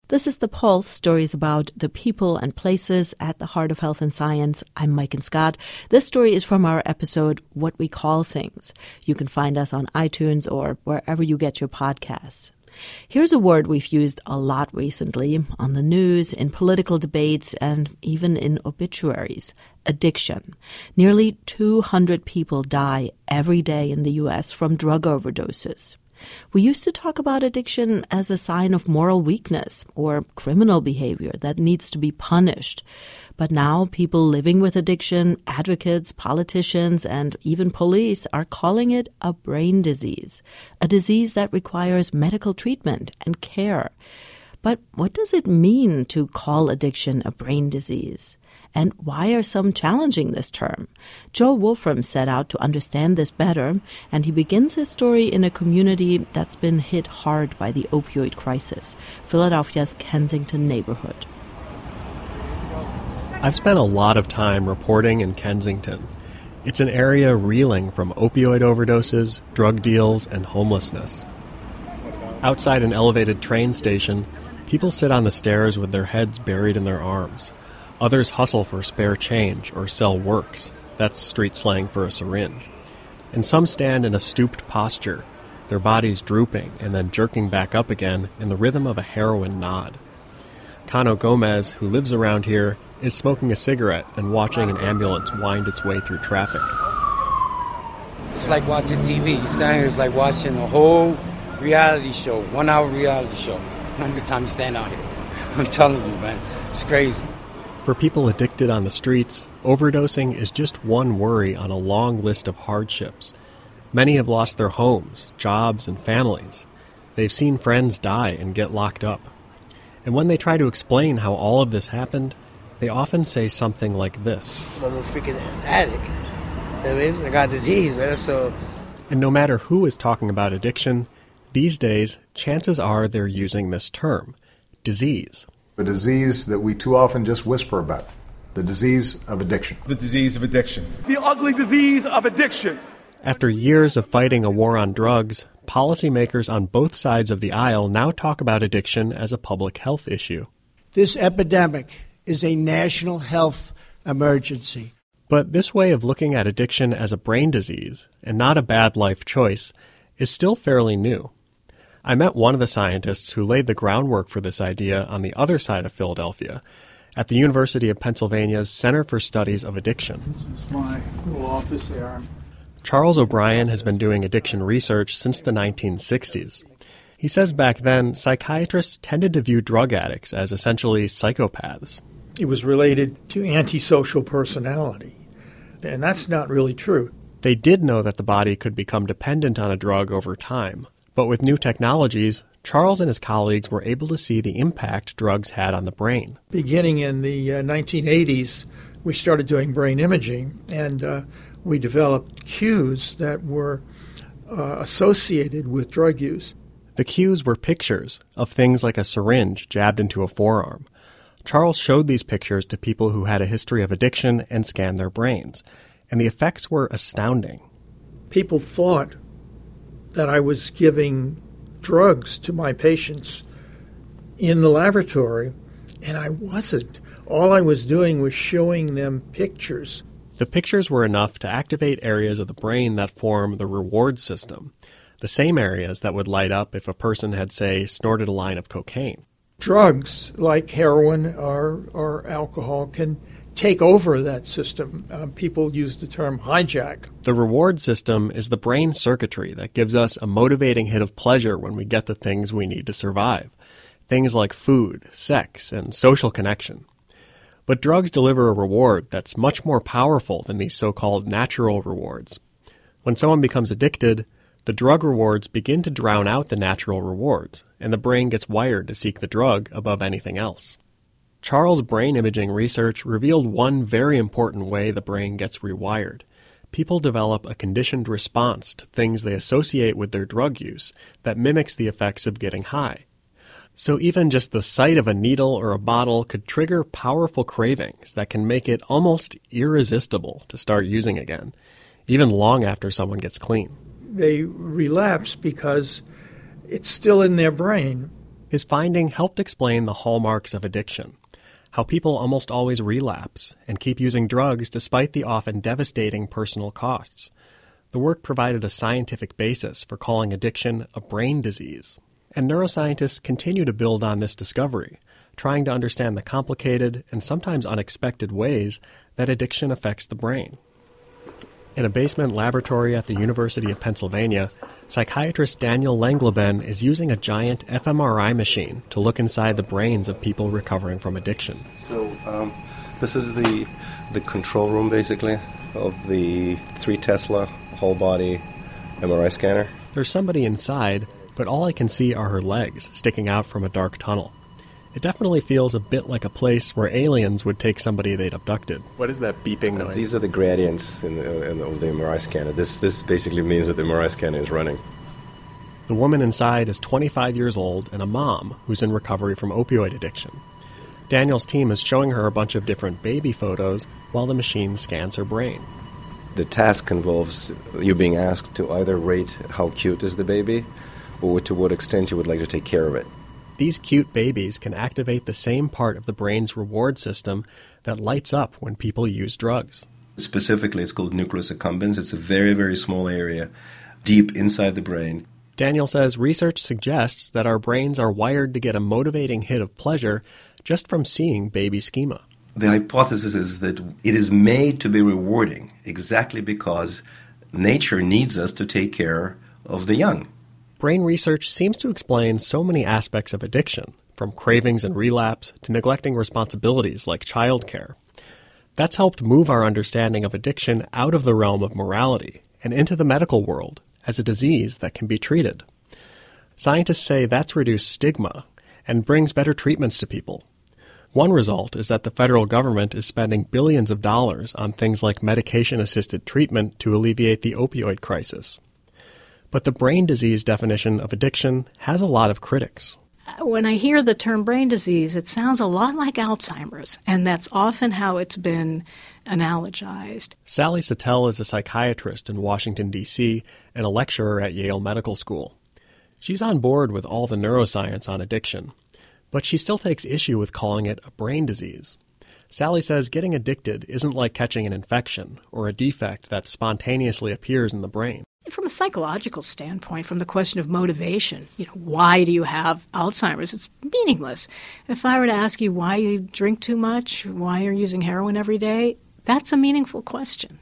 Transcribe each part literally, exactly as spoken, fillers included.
This is The Pulse, stories about the people and places at the heart of health and science. I'm Maiken Scott. This story is from our episode, What We Call Things. You can find us on iTunes or wherever you get your podcasts. Here's a word we've used a lot recently on the news, in political debates, and even in obituaries: addiction. Nearly two hundred people die every day in the U S from drug overdoses. We used to talk about addiction as a sign of moral weakness or criminal behavior that needs to be punished. But now people living with addiction, advocates, politicians, and even police are calling it a brain disease, a disease that requires medical treatment and care. But what does it mean to call addiction a brain disease? And why are some challenging this term? Joel Wolfram set out to understand this better, and he begins his story in a community that's been hit hard by the opioid crisis, Philadelphia's Kensington neighborhood. I've spent a lot of time reporting in Kensington. It's an area reeling from opioid overdoses, drug deals, and homelessness. Outside an elevated train station, people sit on the stairs with their heads buried in their arms. Others hustle for spare change or sell works. That's street slang for a syringe. And some stand in a stooped posture, their bodies drooping and then jerking back up again in the rhythm of a heroin nod. Cano Gomez, who lives around here, is smoking a cigarette and watching an ambulance wind its way through traffic. It's like watching T V. You stand here, it's like watching a whole reality show, one-hour reality show. Every time you stand out here. I'm telling you, man, it's crazy. For people addicted on the streets, overdosing is just one worry on a long list of hardships. Many have lost their homes, jobs, and families. They've seen friends die and get locked up. And when they try to explain how all of this happened, they often say something like this. I'm a freaking addict. I mean, I got disease, man, so... And no matter who is talking about addiction, these days, chances are they're using this term, disease. A disease that we too often just whisper about. The disease of addiction. The disease of addiction. The ugly disease of addiction. After years of fighting a war on drugs, policymakers on both sides of the aisle now talk about addiction as a public health issue. This epidemic is a national health emergency. But this way of looking at addiction as a brain disease, and not a bad life choice, is still fairly new. I met one of the scientists who laid the groundwork for this idea on the other side of Philadelphia, at the University of Pennsylvania's Center for Studies of Addiction. This is my little office there. Charles O'Brien has been doing addiction research since the nineteen sixties. He says back then, psychiatrists tended to view drug addicts as essentially psychopaths. It was related to antisocial personality, and that's not really true. They did know that the body could become dependent on a drug over time. But with new technologies, Charles and his colleagues were able to see the impact drugs had on the brain. Beginning in the uh, nineteen eighties, we started doing brain imaging, and uh, we developed cues that were uh, associated with drug use. The cues were pictures of things like a syringe jabbed into a forearm. Charles showed these pictures to people who had a history of addiction and scanned their brains, and the effects were astounding. People thought that I was giving drugs to my patients in the laboratory, and I wasn't. All I was doing was showing them pictures. The pictures were enough to activate areas of the brain that form the reward system, the same areas that would light up if a person had, say, snorted a line of cocaine. Drugs like heroin or, or alcohol can take over that system. Uh, people use the term hijack. The reward system is the brain circuitry that gives us a motivating hit of pleasure when we get the things we need to survive. Things like food, sex, and social connection. But drugs deliver a reward that's much more powerful than these so-called natural rewards. When someone becomes addicted, the drug rewards begin to drown out the natural rewards, and the brain gets wired to seek the drug above anything else. Charles' brain imaging research revealed one very important way the brain gets rewired. People develop a conditioned response to things they associate with their drug use that mimics the effects of getting high. So even just the sight of a needle or a bottle could trigger powerful cravings that can make it almost irresistible to start using again, even long after someone gets clean. They relapse because it's still in their brain, His finding helped explain the hallmarks of addiction, how people almost always relapse and keep using drugs despite the often devastating personal costs. The work provided a scientific basis for calling addiction a brain disease. And neuroscientists continue to build on this discovery, trying to understand the complicated and sometimes unexpected ways that addiction affects the brain. In a basement laboratory at the University of Pennsylvania, psychiatrist Daniel Langleben is using a giant F M R I machine to look inside the brains of people recovering from addiction. So um, this is the the control room, basically, of the three Tesla whole-body M R I scanner. There's somebody inside, but all I can see are her legs sticking out from a dark tunnel. It definitely feels a bit like a place where aliens would take somebody they'd abducted. What is that beeping noise? These are the gradients in the, in the, of the M R I scanner. This, this basically means that the M R I scanner is running. The woman inside is twenty-five years old and a mom who's in recovery from opioid addiction. Daniel's team is showing her a bunch of different baby photos while the machine scans her brain. The task involves you being asked to either rate how cute is the baby or to what extent you would like to take care of it. These cute babies can activate the same part of the brain's reward system that lights up when people use drugs. Specifically, it's called nucleus accumbens. It's a very, very small area deep inside the brain. Daniel says research suggests that our brains are wired to get a motivating hit of pleasure just from seeing baby schema. The hypothesis is that it is made to be rewarding exactly because nature needs us to take care of the young. Brain research seems to explain so many aspects of addiction, from cravings and relapse to neglecting responsibilities like childcare. That's helped move our understanding of addiction out of the realm of morality and into the medical world as a disease that can be treated. Scientists say that's reduced stigma and brings better treatments to people. One result is that the federal government is spending billions of dollars on things like medication-assisted treatment to alleviate the opioid crisis. But the brain disease definition of addiction has a lot of critics. When I hear the term brain disease, it sounds a lot like Alzheimer's, and that's often how it's been analogized. Sally Satel is a psychiatrist in Washington, D C, and a lecturer at Yale Medical School. She's on board with all the neuroscience on addiction, but she still takes issue with calling it a brain disease. Sally says getting addicted isn't like catching an infection or a defect that spontaneously appears in the brain. From a psychological standpoint, from the question of motivation, you know, why do you have Alzheimer's? It's meaningless. If I were to ask you why you drink too much, why you're using heroin every day, that's a meaningful question.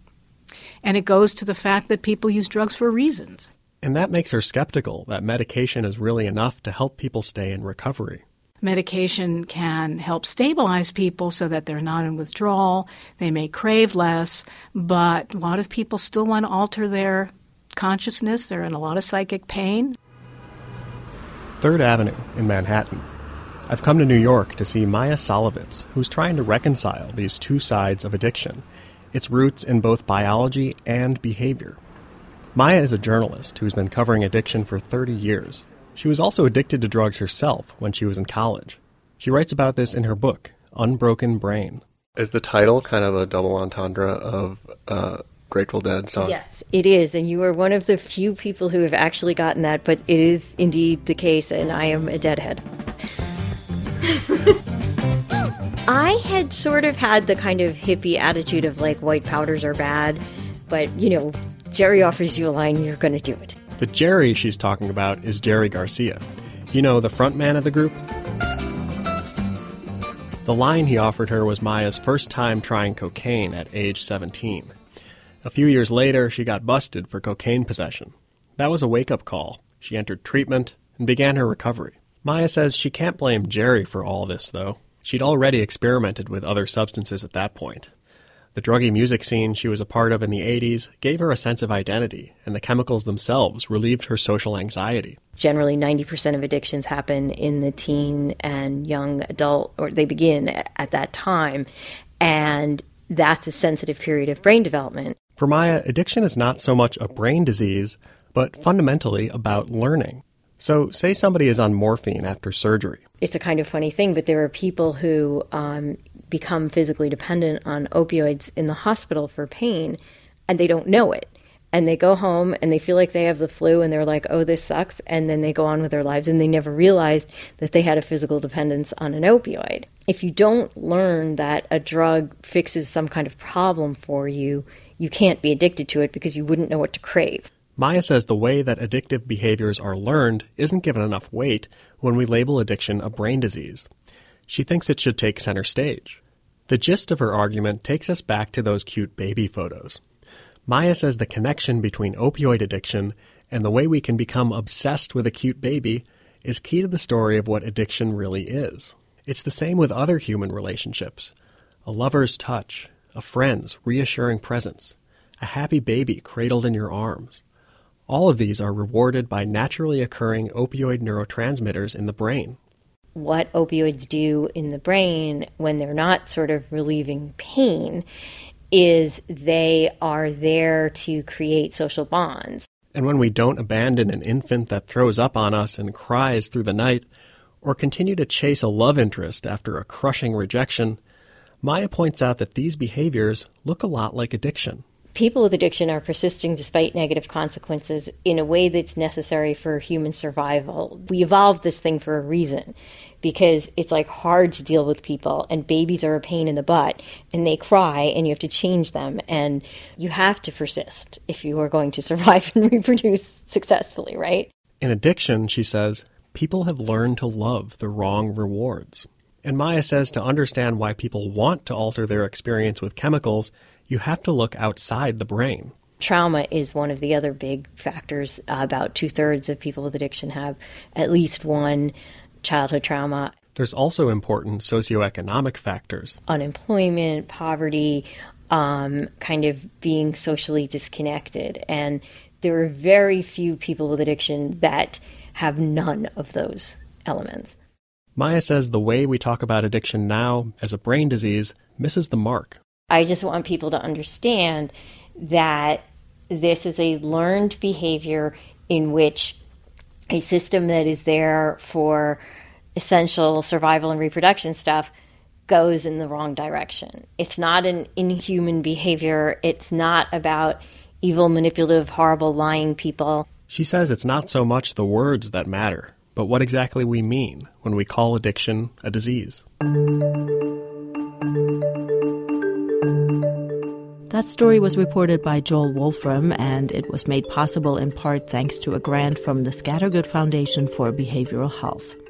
And it goes to the fact that people use drugs for reasons. And that makes her skeptical that medication is really enough to help people stay in recovery. Medication can help stabilize people so that they're not in withdrawal. They may crave less, but a lot of people still want to alter their consciousness. They're in a lot of psychic pain. Third Avenue in Manhattan. I've come to New York to see Maya Solovitz, who's trying to reconcile these two sides of addiction, its roots in both biology and behavior. Maya is a journalist who's been covering addiction for thirty years. She was also addicted to drugs herself when she was in college. She writes about this in her book, Unbroken Brain. Is the title kind of a double entendre of a Grateful Dead song? Yes, it is, and you are one of the few people who have actually gotten that, but it is indeed the case, and I am a Deadhead. I had sort of had the kind of hippie attitude of, like, white powders are bad, but, you know, Jerry offers you a line, you're going to do it. The Jerry she's talking about is Jerry Garcia. You know, the front man of the group? The line he offered her was Maya's first time trying cocaine at age seventeen. A few years later, she got busted for cocaine possession. That was a wake-up call. She entered treatment and began her recovery. Maya says she can't blame Jerry for all this, though. She'd already experimented with other substances at that point. The druggy music scene she was a part of in the eighties gave her a sense of identity, and the chemicals themselves relieved her social anxiety. Generally, ninety percent of addictions happen in the teen and young adult, or they begin at that time, and that's a sensitive period of brain development. For Maya, addiction is not so much a brain disease, but fundamentally about learning. So, say somebody is on morphine after surgery. It's a kind of funny thing, but there are people who um, become physically dependent on opioids in the hospital for pain, and they don't know it. and they go home and they feel like they have the flu and they're like, oh, this sucks. And then they go on with their lives and they never realized that they had a physical dependence on an opioid. If you don't learn that a drug fixes some kind of problem for you, you can't be addicted to it because you wouldn't know what to crave. Maya says the way that addictive behaviors are learned isn't given enough weight when we label addiction a brain disease. She thinks it should take center stage. The gist of her argument takes us back to those cute baby photos. Maya says the connection between opioid addiction and the way we can become obsessed with a cute baby is key to the story of what addiction really is. It's the same with other human relationships. A lover's touch, a friend's reassuring presence, a happy baby cradled in your arms. All of these are rewarded by naturally occurring opioid neurotransmitters in the brain. What opioids do in the brain when they're not sort of relieving pain is they are there to create social bonds. And when we don't abandon an infant that throws up on us and cries through the night, or continue to chase a love interest after a crushing rejection, Maya points out that these behaviors look a lot like addiction. People with addiction are persisting despite negative consequences in a way that's necessary for human survival. We evolved this thing for a reason, because it's like hard to deal with people, and babies are a pain in the butt, and they cry, and you have to change them, and you have to persist if you are going to survive and reproduce successfully, right? In addiction, she says, people have learned to love the wrong rewards. And Maya says to understand why people want to alter their experience with chemicals, you have to look outside the brain. Trauma is one of the other big factors. Uh, about two-thirds of people with addiction have at least one childhood trauma. There's also important socioeconomic factors. Unemployment, poverty, um, kind of being socially disconnected. And there are very few people with addiction that have none of those elements. Maya says the way we talk about addiction now as a brain disease misses the mark. I just want people to understand that this is a learned behavior in which a system that is there for essential survival and reproduction stuff goes in the wrong direction. It's not an inhuman behavior. It's not about evil, manipulative, horrible, lying people. She says it's not so much the words that matter, but what exactly we mean when we call addiction a disease. That story was reported by Joel Wolfram, and it was made possible in part thanks to a grant from the Scattergood Foundation for Behavioral Health.